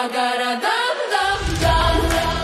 городам, дам,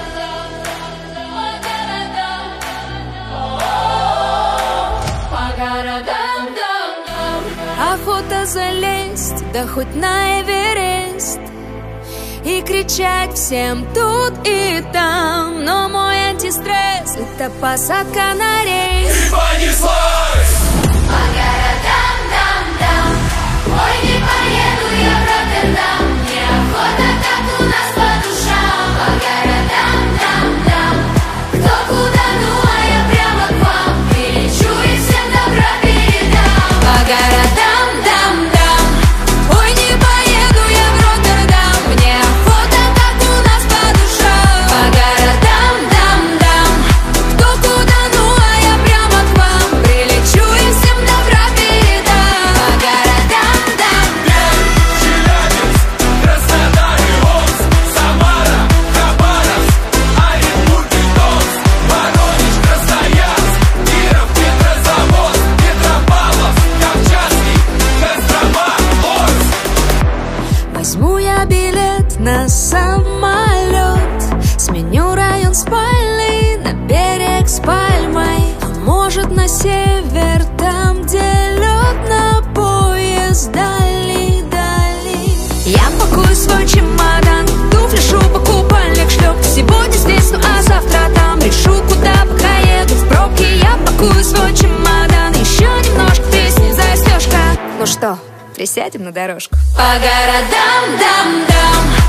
по городам, дам. Охота залезть, да хоть на Эверест, и кричать всем тут и там. Но мой антистресс — это посадка на рейс. И понеслась! По городам, дам. Ой, не поеду я в Роттердам. Неохота, как у нас по душам. По городам, дам. Кто куда, ну а я прямо к вам. Перелечу и всем добра передам. По городам, дам. Ой, не поеду я в Роттердам. Мне охота, как у нас по душам. По городам, дам. Кто куда, ну а я прямо к вам. Прилечу и всем добра передам. По городам, дам. Челябинск, Краснодар и Омск, Самара, Хабаровск, Оренбург и Томск, Воронеж, Красноярск, Киров, Петрозаводск, Петропавловск, Камчатский, Кострома, Орск. Возьму я билет на самолет, сменю район спальный на берег с пальмой. А может, на север, там, где лед, на поезд дальний. Я пакую свой чемодан, туфли, шуба, купальник, шлепки. Сегодня здесь, ну а завтра там. Решу, куда пока еду в пробке. Я пакую свой чемодан, еще немножко песни, застежка. Ну что, присядем на дорожку? По городам, дам.